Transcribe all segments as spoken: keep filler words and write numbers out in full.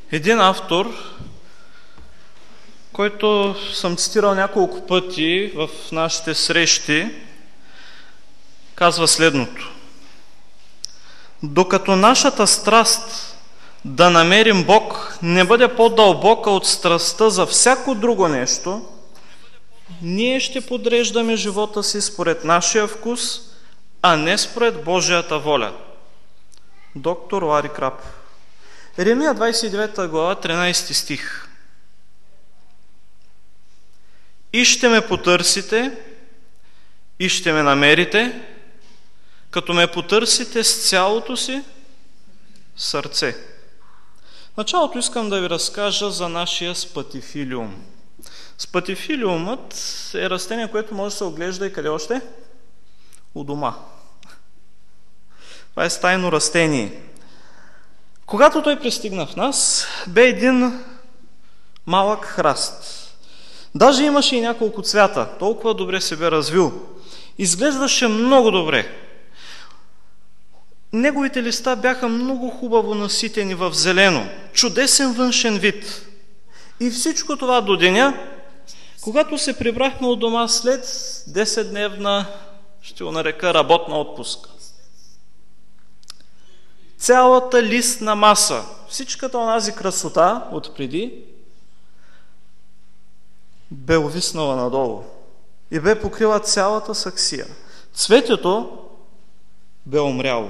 Един автор, който съм цитирал няколко пъти в нашите срещи, казва следното: докато нашата страст да намерим Бог не бъде по-дълбока от страстта за всяко друго нещо, ние ще подреждаме живота си според нашия вкус, а не според Божията воля. Доктор Лари Крап. Еремия двадесет и девета глава, тринадесети стих. И ще ме потърсите, и ще ме намерите, като ме потърсите с цялото си сърце. В началото искам да ви разкажа за нашия спатифилиум. Спатифилиумът е растение, което може да се оглежда и къде още? У дома. Това е стайно растение. Когато той пристигна в нас, бе един малък храст. Даже имаше и няколко цвята. Толкова добре се бе развил. Изглеждаше много добре. Неговите листа бяха много хубаво наситени в зелено. Чудесен външен вид. И всичко това до деня, когато се прибрахме от дома след десетдневна, ще го нарека, работна отпуска. Цялата листна маса, всичката онази красота отпреди, бе увиснала надолу и бе покрила цялата саксия. Цветето бе умряло.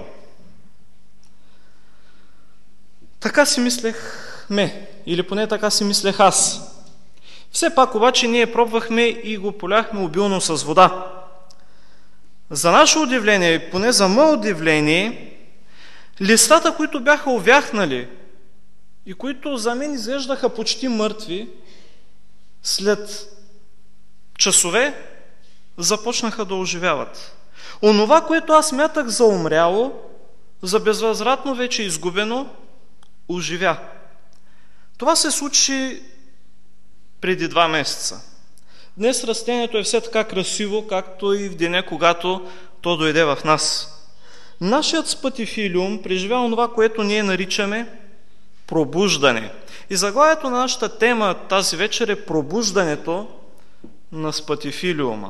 Така си мислехме, или поне така си мислех аз. Все пак обаче ние пробвахме и го поляхме обилно с вода. За наше удивление, поне за мое удивление, листата, които бяха увяхнали и които за мен изглеждаха почти мъртви, след часове започнаха да оживяват. Онова, което аз смятах за умряло, за безвъзвратно вече изгубено, оживя. Това се случи преди два месеца. Днес растението е все така красиво, както и в деня, когато то дойде в нас. Нашият спатифилиум преживя онова, което ние наричаме пробуждане. И заглавието на нашата тема тази вечер е пробуждането на спатифилиума.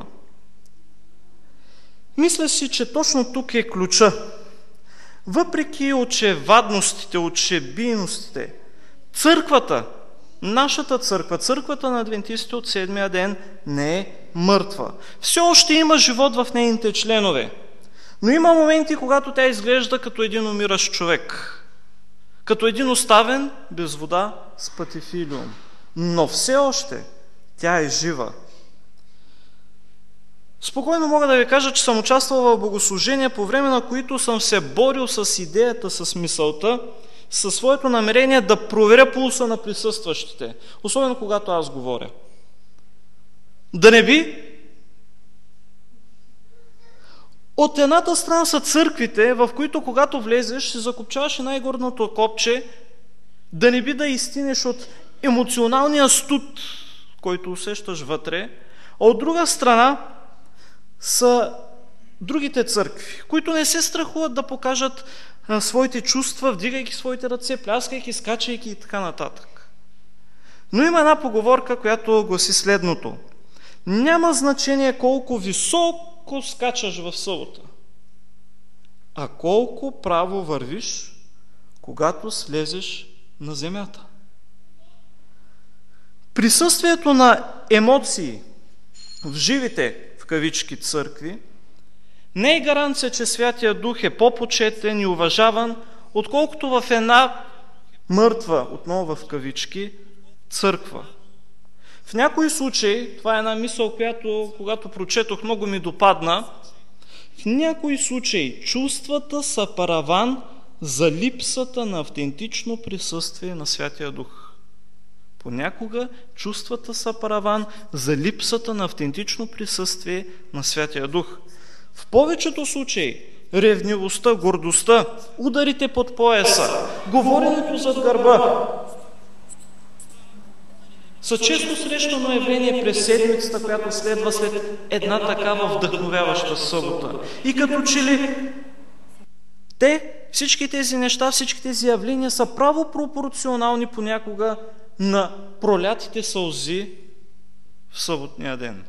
Мисля си, че точно тук е ключа. Въпреки очевадностите, очебийностите, църквата, нашата църква, църквата на адвентистите от седмия ден не е мъртва. Все още има живот в нейните членове. Но има моменти, когато тя изглежда като един умиращ човек. Като един оставен без вода спатифилиум. Но все още тя е жива. Спокойно мога да ви кажа, че съм участвал в богослужения, по време на които съм се борил с идеята, с мисълта, със своето намерение да проверя пулса на присъстващите. Особено когато аз говоря. Да не би от едната страна са църквите, в които когато влезеш, се закопчаваш и най-горното копче, да не би да изтинеш от емоционалния студ, който усещаш вътре, а от друга страна са другите църкви, които не се страхуват да покажат а, своите чувства, вдигайки своите ръце, пляскайки, скачайки и така нататък. Но има една поговорка, която гласи следното: няма значение колко високо скачаш в събота, а колко право вървиш, когато слезеш на земята. Присъствието на емоции в живите, в кавички, църкви не е гаранция, че Святия Дух е по-почетен и уважаван, отколкото в една мъртва, отново в кавички, църква. В някои случаи, това е една мисъл, която, когато прочетох, много ми допадна, в някои случаи чувствата са параван за липсата на автентично присъствие на Святия Дух. Понякога чувствата са параван за липсата на автентично присъствие на Святия Дух. В повечето случаи ревнивостта, гордостта, ударите под пояса, говоренето зад гърба са често срещано явление през седмицата, която следва след една такава вдъхновяваща събота. И като че ли те всички тези неща, всички тези явления са право пропорционални понякога на пролятите сълзи в съботния ден.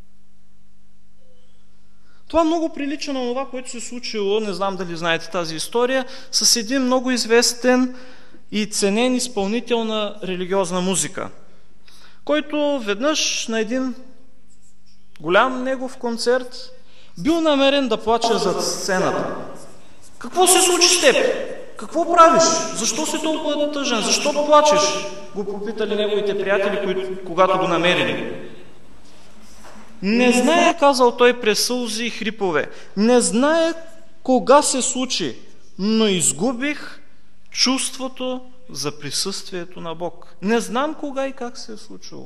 Това много прилича на това, което се е случило, не знам дали знаете тази история, с един много известен и ценен изпълнител на религиозна музика, който веднъж на един голям негов концерт бил намерен да плаче зад сцената. Какво се случи с теб? Какво правиш? Защо си толкова тъжен? Защо плачеш? Го попитали неговите приятели, които, когато го намерили. Не знае, казал той през сълзи и хрипове, не знае кога се случи, но изгубих чувството за присъствието на Бог. Не знам кога и как се е случило.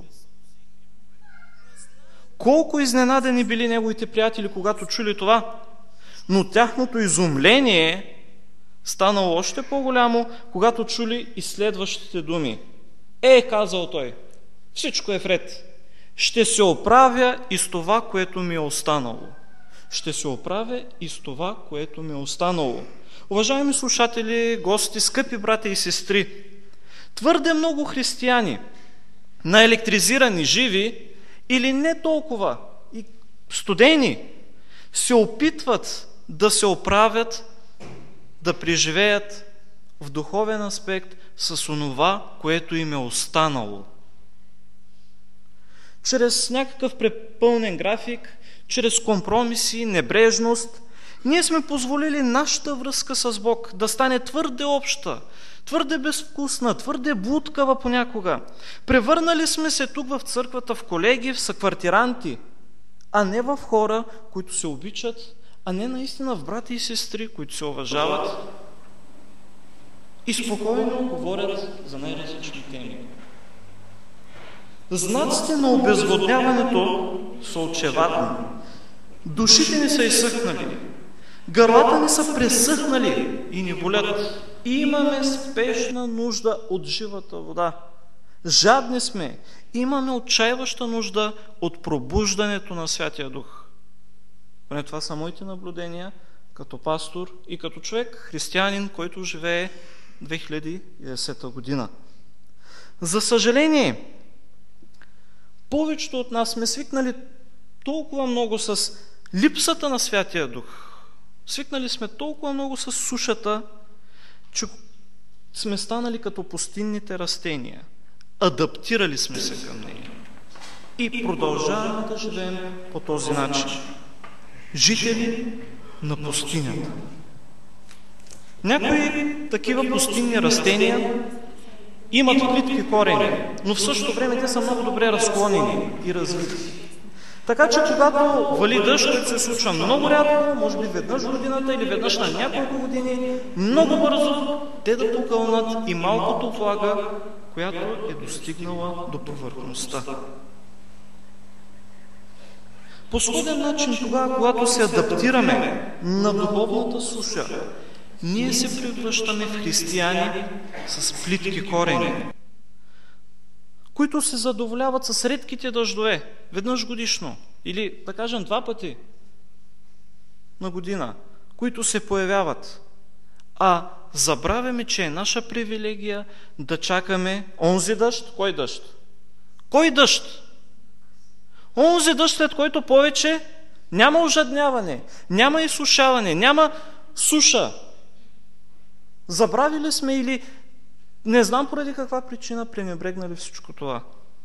Колко изненадени били неговите приятели, когато чули това, но тяхното изумление станало още по-голямо, когато чули и следващите думи. Е, казал той, всичко е вред. Ще се оправя и с това, което ми е останало. Ще се оправя и с това, което ми е останало. Уважаеми слушатели, гости, скъпи братя и сестри, твърде много християни, наелектризирани, живи или не толкова и студени, се опитват да се оправят, да преживеят в духовен аспект с онова, което им е останало. Чрез някакъв препълнен график, чрез компромиси, небрежност, ние сме позволили нашата връзка с Бог да стане твърде обща, твърде безвкусна, твърде блудкава понякога. Превърнали сме се тук в църквата в колеги, в съквартиранти, а не в хора, които се обичат, а не наистина в брати и сестри, които се уважават и спокойно говорят за най-различни теми. Знаците на обезводняването са очевадни. Душите ни са изсъхнали. Гърлата ни са пресъхнали и ни болят. И имаме спешна нужда от живата вода. Жадни сме. Имаме отчаиваща нужда от пробуждането на Святия Дух. Поне това са моите наблюдения като пастор и като човек, християнин, който живее две хиляди и десета година. За съжаление, повечето от нас сме свикнали толкова много с липсата на Святия Дух. Свикнали сме толкова много с сушата, че сме станали като пустинните растения. Адаптирали сме се към нея. И продължаваме да живеем по този начин. Жители на пустинята. Някои такива пустинни растения имат плитки корени, но в същото време те са много добре разклонени и развити. Така че когато вали дъжд, който се случва много рядко, може би веднъж в годината или веднъж на няколко години, много бързо те да покълнат и малкото влага, която е достигнала до повърхността. По сходен начин тогава, когато се адаптираме на духовната суша, ние се превръщаме в християни с плитки корени, които се задоволяват с редките дъждове, веднъж годишно, или да кажем два пъти на година, които се появяват. А забравяме, че е наша привилегия да чакаме онзи дъжд. Кой дъжд? Кой дъжд? Онзи дъжд, след който повече няма ожадняване, няма изсушаване, няма суша. Забравили сме или не знам поради каква причина пренебрегнали всичко това.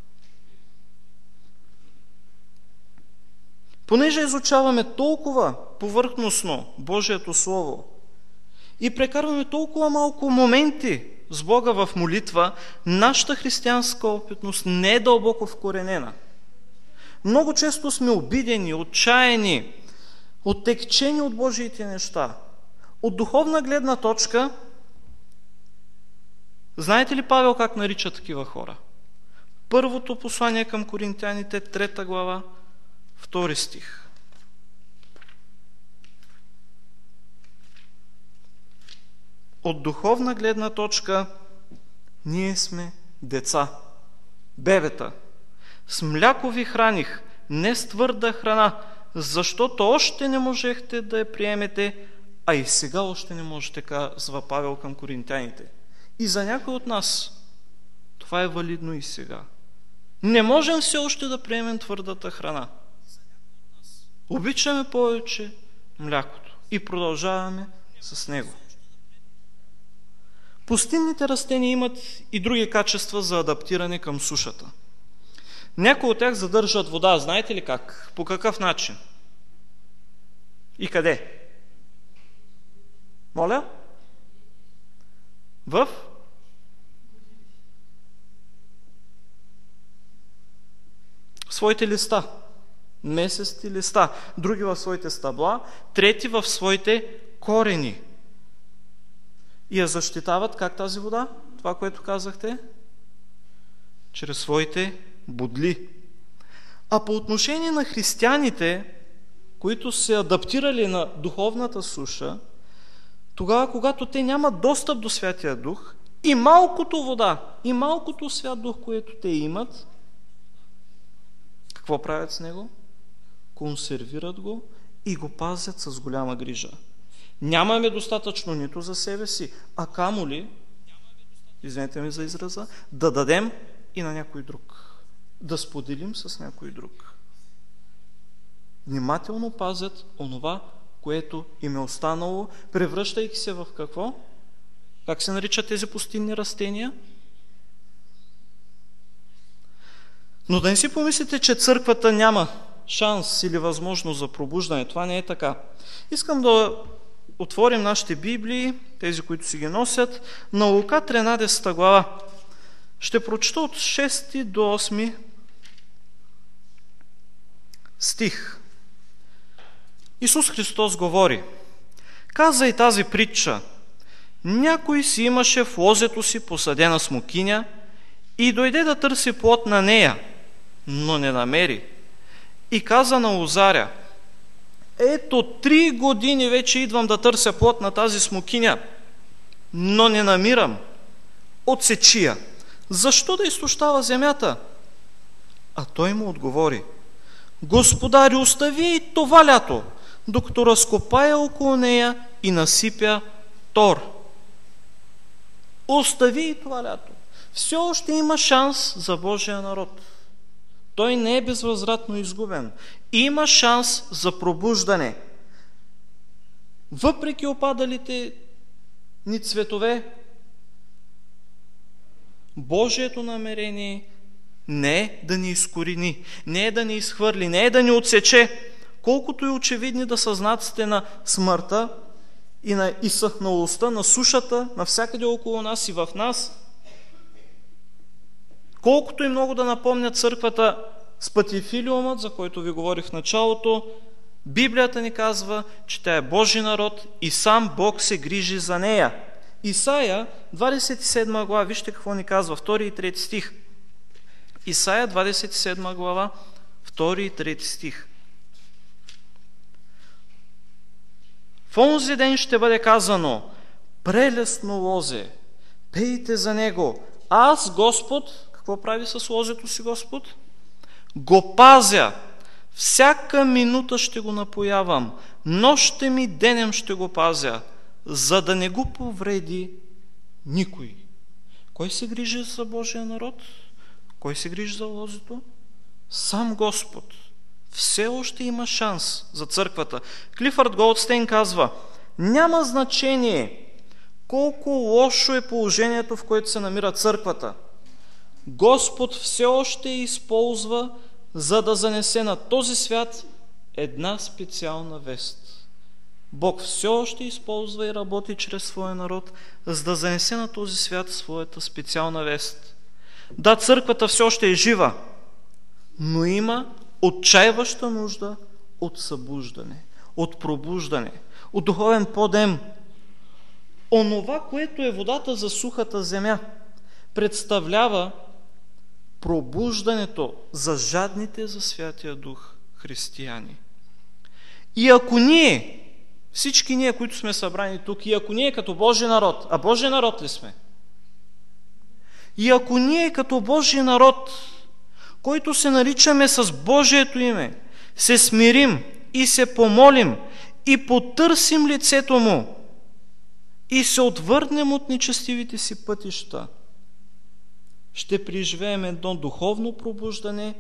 Понеже изучаваме толкова повърхностно Божието Слово и прекарваме толкова малко моменти с Бога в молитва, нашата християнска опитност не е дълбоко вкоренена. Много често сме обидени, отчаяни, оттекчени от Божиите неща. От духовна гледна точка, знаете ли Павел как нарича такива хора? Първото послание към Коринтяните, трета глава, втори стих. От духовна гледна точка ние сме деца, бебета. С мляко ви храних, не с твърда храна, защото още не можехте да я приемете, А и сега още не може, така казва Павел към коринтяните. И за някой от нас това е валидно и сега. Не можем все още да приемем твърдата храна. Обичаме повече млякото и продължаваме с него. Пустинните растения имат и други качества за адаптиране към сушата. Някои от тях задържат вода. Знаете ли как? По какъв начин? И къде? Моля? В? Своите листа. Месести листа. Други в своите стъбла. Трети в своите корени. И я защитават как тази вода? Това, което казахте? Чрез своите бодли. А по отношение на християните, които се адаптирали на духовната суша, тогава, когато те нямат достъп до Святия Дух, и малкото вода, и малкото Свят Дух, което те имат, какво правят с него? Консервират го и го пазят с голяма грижа. Нямаме достатъчно нито за себе си, а камо ли, извинете ми за израза, да дадем и на някой друг. Да споделим с някой друг. Внимателно пазят онова, което им е останало, превръщайки се в какво? Как се наричат тези пустинни растения? Но да не си помислите, че църквата няма шанс или възможност за пробуждане. Това не е така. Искам да отворим нашите Библии, тези, които си ги носят, на Лука тринадесета глава. Ще прочета от шести до осми стих. Исус Христос говори: каза и тази притча: някой си имаше в лозето си посадена смокиня и дойде да търси плод на нея, но не намери. И каза на лозаря: ето три години вече идвам да търся плод на тази смокиня, но не намирам. Отсечи я. Защо да изтощава земята? А той му отговори: Господари, остави и това лято, докато разкопая около нея и насипя тор. Остави и това лято. Все още има шанс за Божия народ. Той не е безвъзвратно изгубен. Има шанс за пробуждане. Въпреки опадалите ни цветове, Божието намерение не е да ни изкорени, не е да ни изхвърли, не е да ни отсече, колкото и очевидни да са знаците на смъртта и на изсъхналостта, на сушата, навсякъде около нас и в нас. Колкото и много да напомня църквата с патифилиумът, за който ви говорих в началото, Библията ни казва, че тя е Божи народ и сам Бог се грижи за нея. Исаия, двадесет и седма глава, вижте какво ни казва, втори и трети стих. Исаия, двадесет и седма глава, втори и трети стих. В онзи ден ще бъде казано: прелестно лозе, пейте за него. Аз, Господ, какво прави с лозето си Господ? Го пазя. Всяка минута ще го напоявам. Нощем и денем ще го пазя, за да не го повреди никой. Кой се грижи за Божия народ? Кой се грижи за лозето? Сам Господ. Все още има шанс за църквата. Клифърд Голдстейн казва: няма значение колко лошо е положението, в което се намира църквата. Господ все още използва, за да занесе на този свят една специална вест. Бог все още използва и работи чрез своя народ, за да занесе на този свят своята специална вест. Да, църквата все още е жива, но има отчаиваща нужда от събуждане, от пробуждане, от духовен подем. Онова, което е водата за сухата земя, представлява пробуждането за жадните за Святия Дух християни. И ако ние, всички ние, които сме събрани тук, и ако ние като Божи народ, а Божи народ ли сме? И ако ние като Божи народ, който се наричаме с Божието име, се смирим и се помолим и потърсим лицето му и се отвърнем от нечестивите си пътища, ще преживеем едно духовно пробуждане.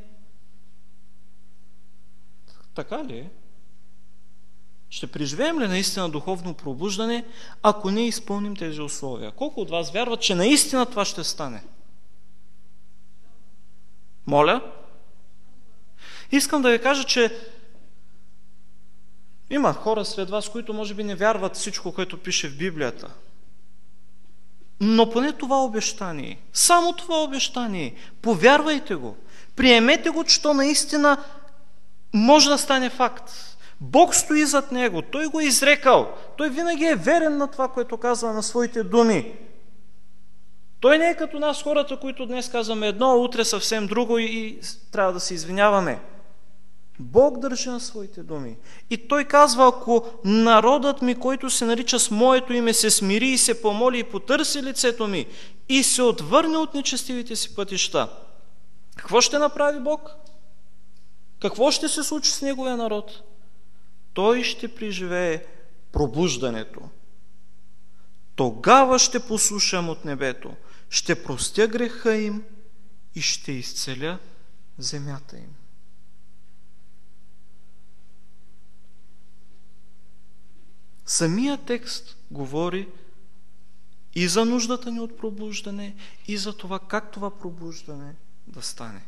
Така ли е? Ще преживеем ли наистина духовно пробуждане, ако не изпълним тези условия? Колко от вас вярват, че наистина това ще стане? Моля? Искам да ви кажа, че има хора сред вас, които може би не вярват всичко, което пише в Библията. Но поне това обещание, само това обещание, повярвайте го, приемете го, че то наистина може да стане факт. Бог стои зад него, Той го е изрекал, Той винаги е верен на това, което казва на своите думи. Той не е като нас, хората, които днес казваме едно, а утре съвсем друго и, и трябва да се извиняваме. Бог държи на своите думи. И Той казва, ако народът ми, който се нарича с моето име, се смири и се помоли и потърси лицето ми и се отвърне от нечестивите си пътища, какво ще направи Бог? Какво ще се случи с Неговия народ? Той ще преживее пробуждането. Тогава ще послушам от небето, ще простя греха им и ще изцеля земята им. Самият текст говори и за нуждата ни от пробуждане, и за това как това пробуждане да стане.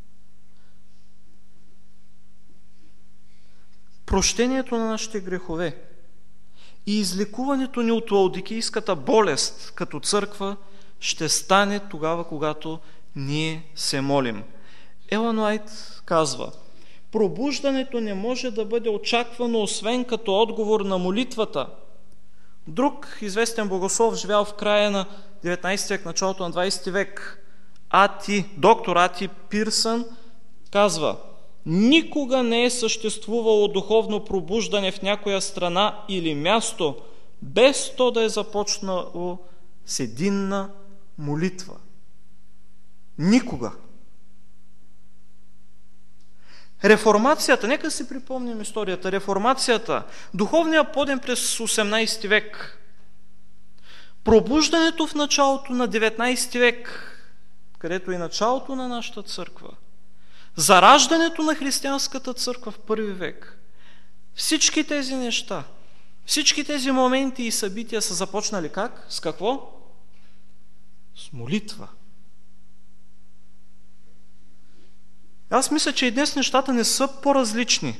Прощението на нашите грехове и излекуването ни от лаодикийската болест като църква ще стане тогава, когато ние се молим. Елън Уайт казва: пробуждането не може да бъде очаквано, освен като отговор на молитвата. Друг известен богослов, живял в края на деветнайсети век, началото на двайсети век, Ати, доктор Ати Пирсън, казва: никога не е съществувало духовно пробуждане в някоя страна или място, без то да е започнало с единна молитва. Никога. Реформацията, нека си припомним историята, реформацията, духовният подем през осемнайсети век, пробуждането в началото на деветнайсети век, където е началото на нашата църква, зараждането на християнската църква в първи век, всички тези неща, всички тези моменти и събития са започнали как? С какво? С молитва. Аз мисля, че и днес нещата не са по-различни.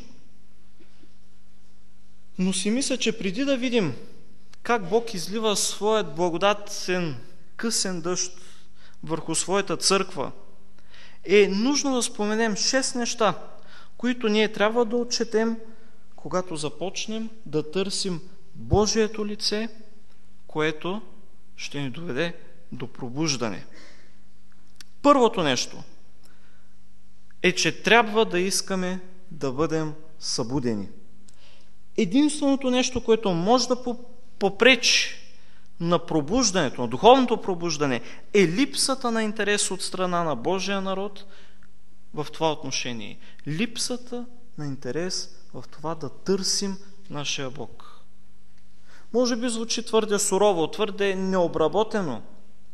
Но си мисля, че преди да видим как Бог излива своят благодатен късен дъжд върху своята църква, е нужно да споменем шест неща, които ние трябва да отчетем, когато започнем да търсим Божието лице, което ще ни доведе до пробуждане. Първото нещо е, че трябва да искаме да бъдем събудени. Единственото нещо, което може да попречи на пробуждането, на духовното пробуждане, е липсата на интерес от страна на Божия народ в това отношение. Липсата на интерес в това да търсим нашия Бог. Може би звучи твърде сурово, твърде необработено,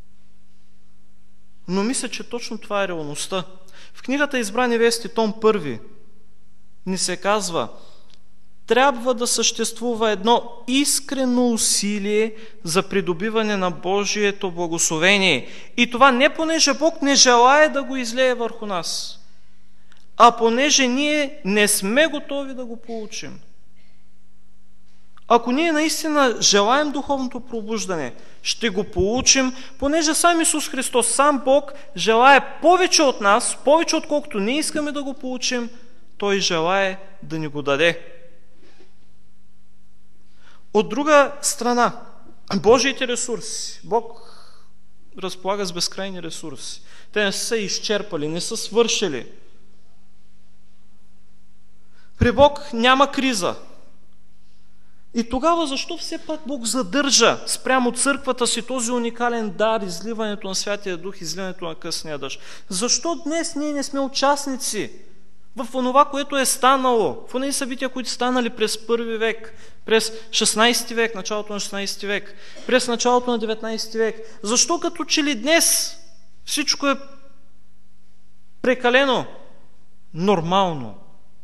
но мисля, че точно това е реалността. В книгата Избрани вести, том първи, ни се казва: трябва да съществува едно искрено усилие за придобиване на Божието благословение. И това не понеже Бог не желае да го излее върху нас, а понеже ние не сме готови да го получим. Ако ние наистина желаем духовното пробуждане, ще го получим, понеже сам Исус Христос, сам Бог, желае повече от нас, повече отколкото ние искаме да го получим, Той желае да ни го даде. От друга страна, Божиите ресурси. Бог разполага с безкрайни ресурси. Те не са изчерпали, не са свършили. При Бог няма криза. И тогава защо все пак Бог задържа спрямо църквата си този уникален дар, изливането на Святия Дух, изливането на късния дъжд? Защо днес ние не сме участници в онова, което е станало, в онези събития, които станали през първи век, през шестнайсети век, началото на шестнайсети век, през началото на деветнайсети век. Защо като че ли днес всичко е прекалено нормално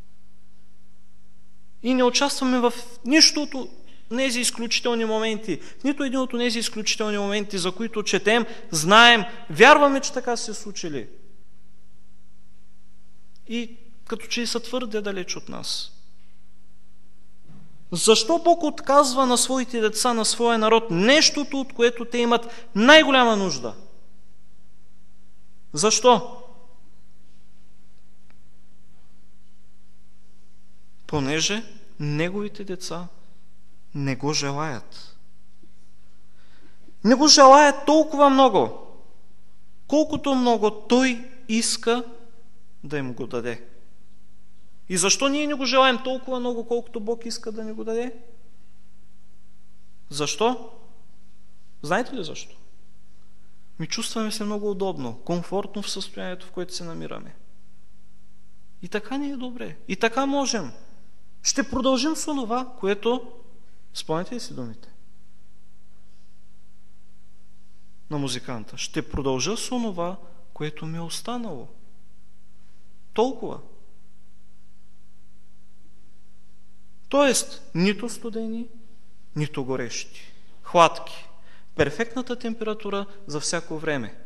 и не участваме в нищо от тези изключителни моменти, в нито един от тези изключителни моменти, за които четем, знаем, вярваме, че така се случили. И като че и са твърде далеч от нас. Защо Бог отказва на своите деца, на своя народ, нещото, от което те имат най-голяма нужда? Защо? Понеже неговите деца не го желаят. Не го желаят толкова много, колкото много той иска да им го даде. И защо ние не го желаем толкова много, колкото Бог иска да ни го даде? Защо? Знаете ли защо? Ми чувстваме се много удобно, комфортно в състоянието, в което се намираме. И така ни е добре. И така можем. Ще продължим с онова, което... Спомняте ли си думите на музиканта? Ще продължа с онова, което ми е останало. Толкова. Тоест, нито студени, нито горещи. Хладки. Перфектната температура за всяко време.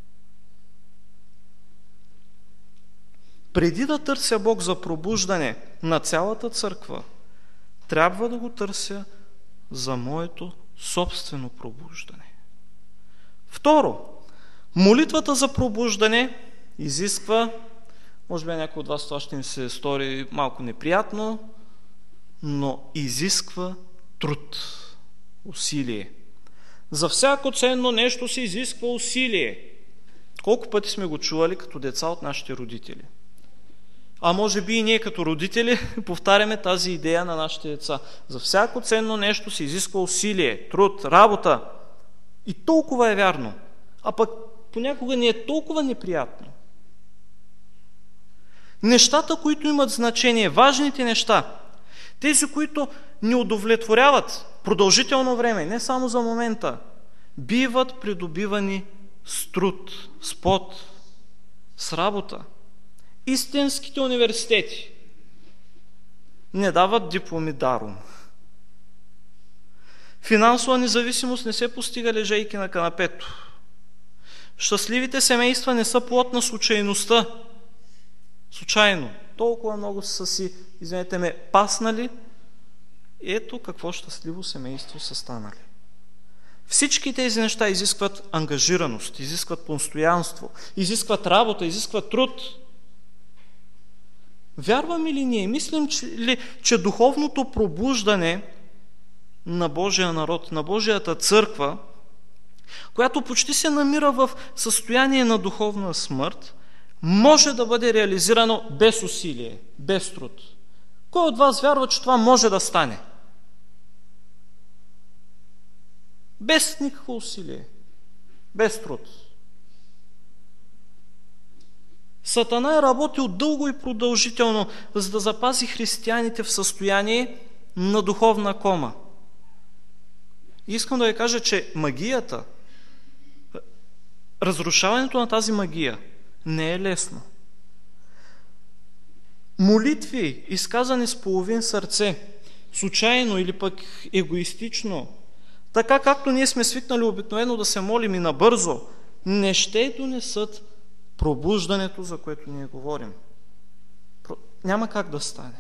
Преди да търся Бог за пробуждане на цялата църква, трябва да го търся за моето собствено пробуждане. Второ, молитвата за пробуждане изисква, може би някой от вас това ще им се стори малко неприятно, но изисква труд, усилие. За всяко ценно нещо се изисква усилие. Колко пъти сме го чували като деца от нашите родители? А може би и ние като родители повтаряме тази идея на нашите деца. За всяко ценно нещо се изисква усилие, труд, работа. И толкова е вярно. А пък понякога ни е толкова неприятно. Нещата, които имат значение, важните неща, тези, които ни удовлетворяват продължително време, не само за момента, биват придобивани с труд, с пот, с работа. Истинските университети не дават дипломи даром. Финансова независимост не се постига лежейки на канапето. Щастливите семейства не са плод на случайността. Случайно. Толкова много са си, извинете ме, паснали. Ето какво щастливо семейство са станали. Всички тези неща изискват ангажираност, изискват постоянство, изискват работа, изискват труд. Вярваме ли ние? Мислим ли, че духовното пробуждане на Божия народ, на Божията църква, която почти се намира в състояние на духовна смърт, може да бъде реализирано без усилие, без труд? Кой от вас вярва, че това може да стане? Без никакво усилие, без труд. Сатана е работил дълго и продължително, за да запази християните в състояние на духовна кома. И искам да ви кажа, че магията, разрушаването на тази магия не е лесно. Молитви, изказани с половин сърце, случайно или пък егоистично, така както ние сме свикнали обикновено да се молим и набързо, не ще донесат пробуждането, за което ние говорим. Няма как да стане.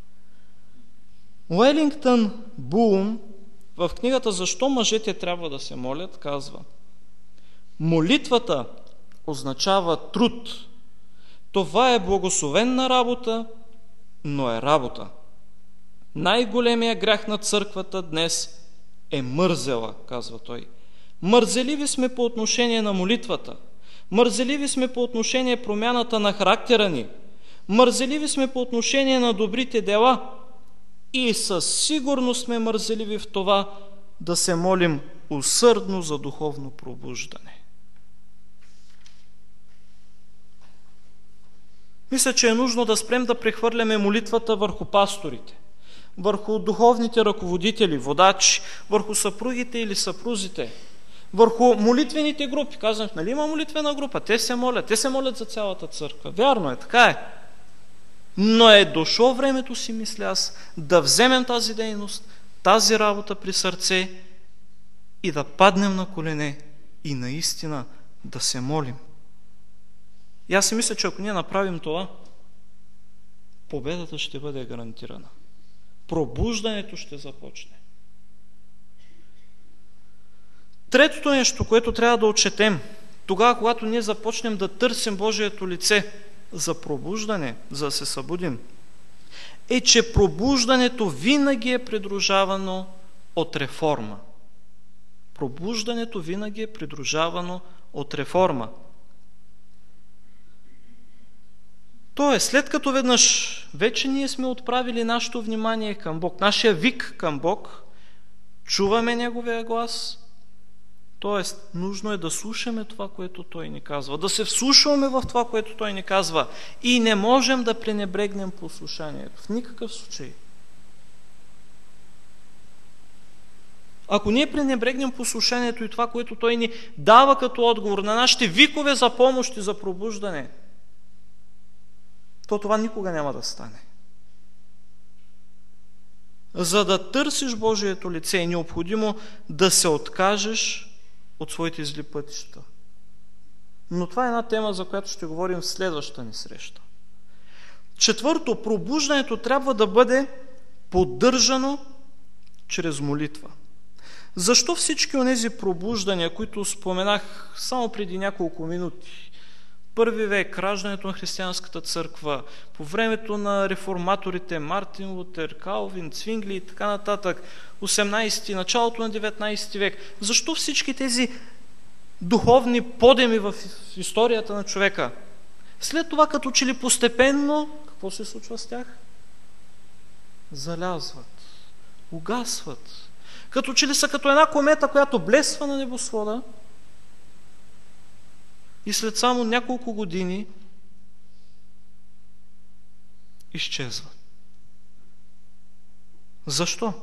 Уелингтън Булум в книгата "Защо мъжете трябва да се молят" казва: молитвата означава труд. Това е благословенна работа, но е работа. Най-големия грях на църквата днес е мързела, казва той. Мързеливи сме по отношение на молитвата. Мързеливи сме по отношение промяната на характера ни. Мързеливи сме по отношение на добрите дела. И със сигурност сме мързеливи в това да се молим усърдно за духовно пробуждане. Мисля, че е нужно да спрем да прехвърляме молитвата върху пасторите, върху духовните ръководители, водачи, върху съпругите или съпрузите, върху молитвените групи. Казвам, нали има молитвена група? Те се молят, те се молят за цялата църква. Вярно е, така е. Но е дошло времето, си мисля аз, да вземем тази дейност, тази работа при сърце и да паднем на колене и наистина да се молим. И аз си мисля, че ако ние направим това, победата ще бъде гарантирана. Пробуждането ще започне. Третото нещо, което трябва да отчетем, тогава, когато ние започнем да търсим Божието лице за пробуждане, за да се събудим, е, че пробуждането винаги е придружавано от реформа. Пробуждането винаги е придружавано от реформа. Тоест, след като веднъж вече ние сме отправили нашето внимание към Бог, нашия вик към Бог, чуваме Неговия глас, т.е. нужно е да слушаме това, което Той ни казва, да се вслушваме в това, което Той ни казва и не можем да пренебрегнем послушанието. В никакъв случай. Ако ние пренебрегнем послушанието и това, което Той ни дава като отговор на нашите викове за помощ и за пробуждане, то това никога няма да стане. За да търсиш Божието лице е необходимо да се откажеш от своите зли пътища. Но това е една тема, за която ще говорим в следващата ни среща. Четвърто, пробуждането трябва да бъде поддържано чрез молитва. Защо всички онези пробуждания, които споменах само преди няколко минути, първи век, раждането на християнската църква, по времето на реформаторите Мартин Лутер, Калвин, Цвингли и така нататък, осемнайсети, началото на деветнайсети век, защо всички тези духовни подеми в историята на човека? След това, като че ли постепенно, какво се случва с тях? Залязват, угасват. Като че ли са като една комета, която блесва на небосвода, и след само няколко години изчезва. Защо?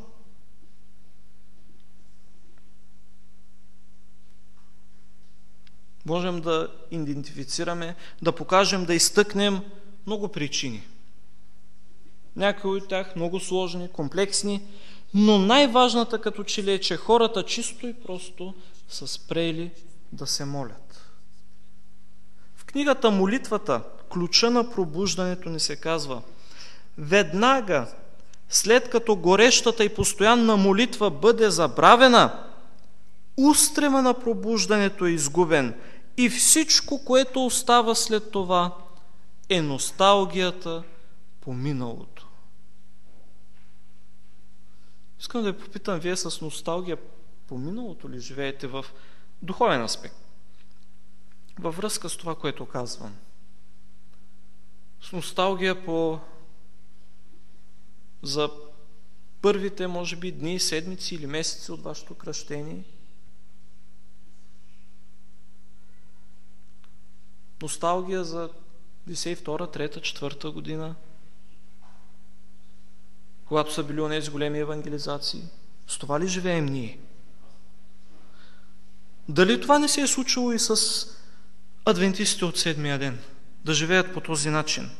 Можем да идентифицираме, да покажем, да изтъкнем много причини. Някои от тях много сложни, комплексни, но най-важната като че ли е, че хората чисто и просто са спрели да се молят. В книгата Молитвата, ключа на пробуждането ни се казва: веднага след като горещата и постоянна молитва бъде забравена, устрема на пробуждането е изгубен и всичко, което остава след това, е носталгията по миналото. Искам да ви попитам, вие с носталгия по миналото ли живеете в духовен аспект? Във връзка с това, което казвам. С носталгия по за първите, може би, дни, седмици или месеци от вашето кръщение. Носталгия за деветдесет и втора, трета, четвърта година, когато са били онези големи евангелизации. С това ли живеем ние? Дали това не се е случило и с адвентистите от седмия ден? Да живеят по този начин.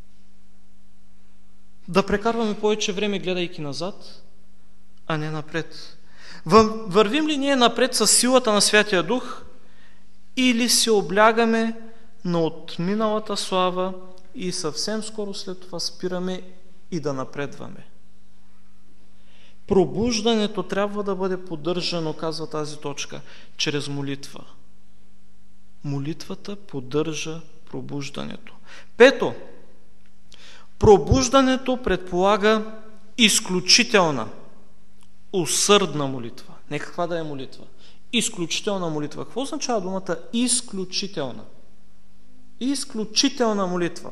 Да прекарваме повече време, гледайки назад, а не напред. Вървим ли ние напред с силата на Святия Дух или се облягаме на отминалата слава и съвсем скоро след това спираме и да напредваме? Пробуждането трябва да бъде поддържано, казва тази точка, чрез молитва. Молитвата поддържа пробуждането. Пето, пробуждането предполага изключителна, усърдна молитва. Не каква да е молитва. Изключителна молитва. Какво означава думата изключителна? Изключителна молитва.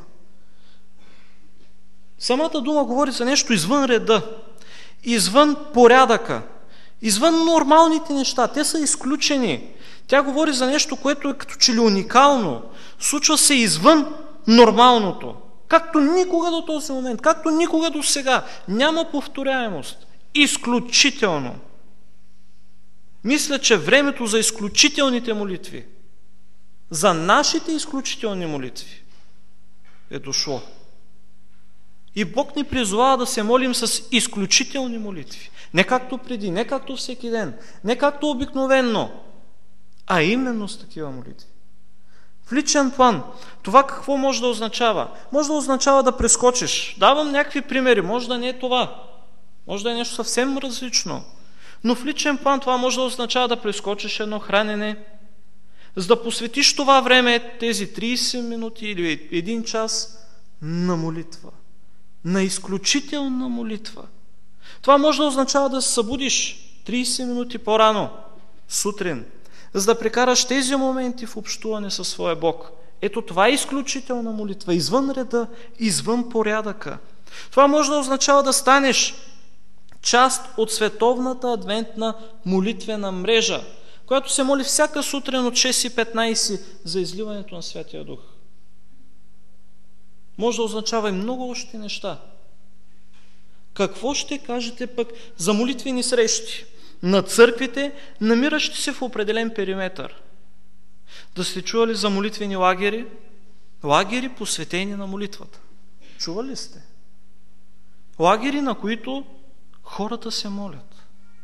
Самата дума говори за нещо извън реда, извън порядъка, извън нормалните неща. Те са изключени. Тя говори за нещо, което е като че ли уникално. Случва се извън нормалното. Както никога до този момент, както никога до сега. Няма повторяемост. Изключително. Мисля, че времето за изключителните молитви, за нашите изключителни молитви е дошло. И Бог ни призовава да се молим с изключителни молитви. Не както преди, не както всеки ден, не както обикновенно, а именно с такива молитви. В личен план, това какво може да означава? Може да означава да прескочиш. Давам някакви примери, може да не е това. Може да е нещо съвсем различно. Но в личен план това може да означава да прескочиш едно хранене, за да посветиш това време, тези трийсет минути или един час на молитва. На изключителна молитва. Това може да означава да се събудиш трийсет минути по-рано, сутрин, за да прекараш тези моменти в общуване със своя Бог. Ето това е изключителна молитва, извън реда, извън порядъка. Това може да означава да станеш част от световната адвентна молитвена мрежа, която се моли всяка сутрин от шест и петнайсет за изливането на Святия Дух. Може да означава и много още неща. Какво ще кажете пък за молитвени срещи на църквите, намиращи се в определен периметър? Да сте чували за молитвени лагери? Лагери, посветени на молитвата. Чували сте? Лагери, на които хората се молят.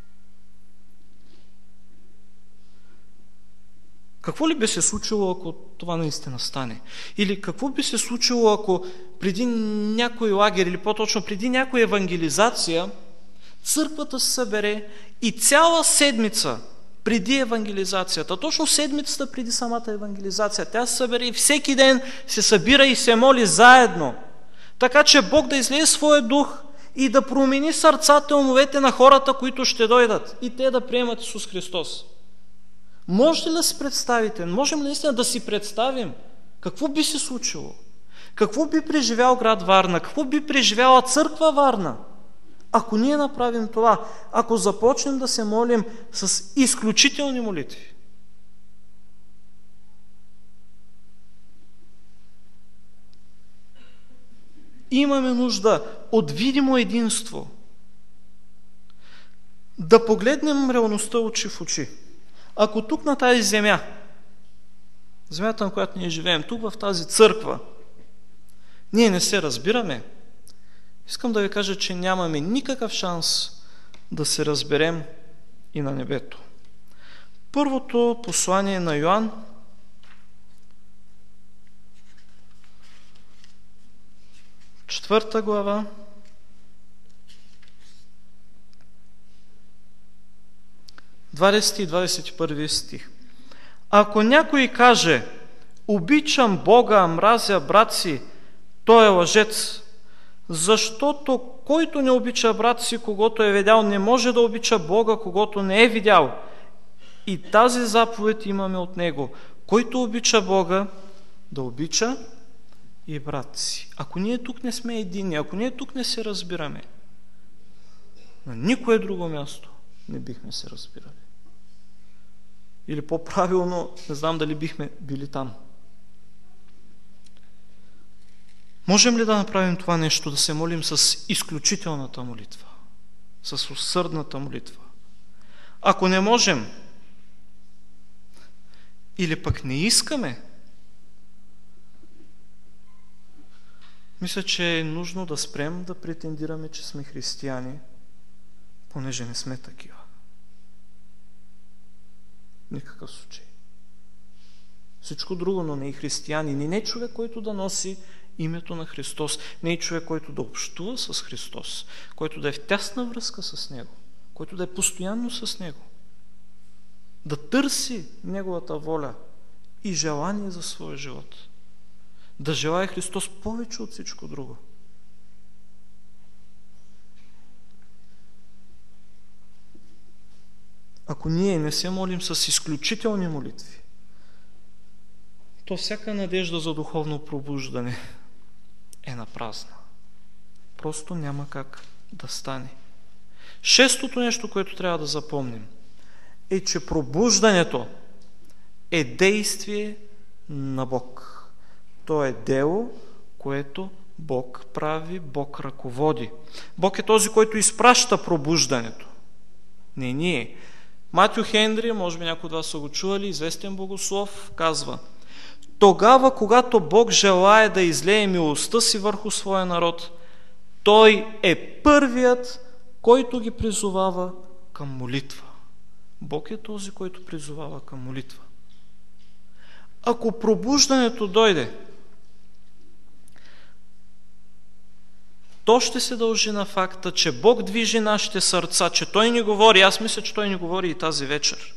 Какво ли би се случило, ако това наистина стане? Или какво би се случило, ако преди някой лагер, или по-точно преди някоя евангелизация, църквата се събере и цяла седмица преди евангелизацията, точно седмицата преди самата евангелизация, тя се събере и всеки ден се събира и се моли заедно, така че Бог да излее своя дух и да промени сърцата и умовете на хората, които ще дойдат, и те да приемат Исус Христос. Може ли да си представите, можем ли наистина да си представим какво би се случило? Какво би преживял град Варна? Какво би преживяла църква Варна? Ако ние направим това, ако започнем да се молим с изключителни молитви. Имаме нужда от видимо единство. Да погледнем реалността очи в очи. Ако тук на тази земя, земята, на която ние живеем, тук в тази църква, ние не се разбираме, искам да ви кажа, че нямаме никакъв шанс да се разберем и на небето. Първото послание на Йоан, четвърта глава, двадесети и двадесет и първи стих. Ако някой каже: обичам Бога, а мразя брат си, той е лъжец, защото който не обича брат си, когото е видял, не може да обича Бога, когото не е видял. И тази заповед имаме от него: който обича Бога, да обича и брат си. Ако ние тук не сме едини, ако ние тук не се разбираме, на никое друго място не бихме се разбирали. Или по-правилно, не знам дали бихме били там. Можем ли да направим това нещо, да се молим с изключителната молитва, с усърдната молитва? Ако не можем, или пък не искаме, мисля, че е нужно да спрем да претендираме, че сме християни, понеже не сме такива. Никакъв случай. Всичко друго, но не и християни. Не е човек, който да носи името на Христос. Не е човек, който да общува с Христос, който да е в тясна връзка с Него, който да е постоянно с Него, да търси Неговата воля и желание за своя живот, да желае Христос повече от всичко друго. Ако ние не се молим с изключителни молитви, то всяка надежда за духовно пробуждане е напразна. Просто няма как да стане. Шестото нещо, което трябва да запомним, е, че пробуждането е действие на Бог. То е дело, което Бог прави, Бог ръководи. Бог е този, който изпраща пробуждането. Не ние. Матю Хенри, може би някои от вас са го чували, известен богослов, казва: тогава, когато Бог желае да излее милостта си върху своя народ, Той е първият, който ги призовава към молитва. Бог е този, който призовава към молитва. Ако пробуждането дойде, то ще се дължи на факта, че Бог движи нашите сърца, че Той ни говори. Аз мисля, че Той ни говори и тази вечер.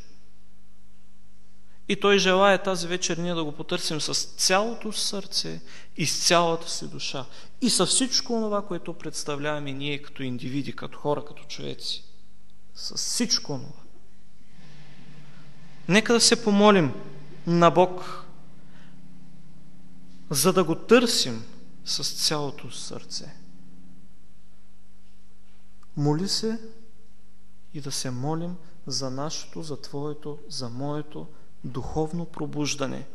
И Той желае тази вечер ние да го потърсим с цялото сърце и с цялата си душа. И с всичко това, което представляваме ние като индивиди, като хора, като човеци. С всичко това. Нека да се помолим на Бог, за да го търсим с цялото сърце. Моли се и да се молим за нашето, за Твоето, за моето духовно пробуждане.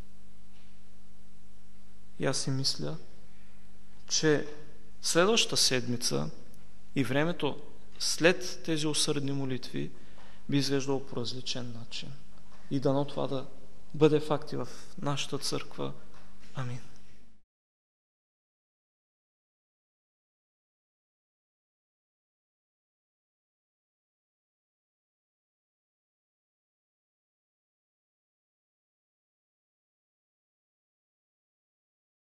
И аз си мисля, че следващата седмица и времето след тези усърдни молитви би изглеждало по различен начин. И дано това да бъде факт и в нашата църква. Амин.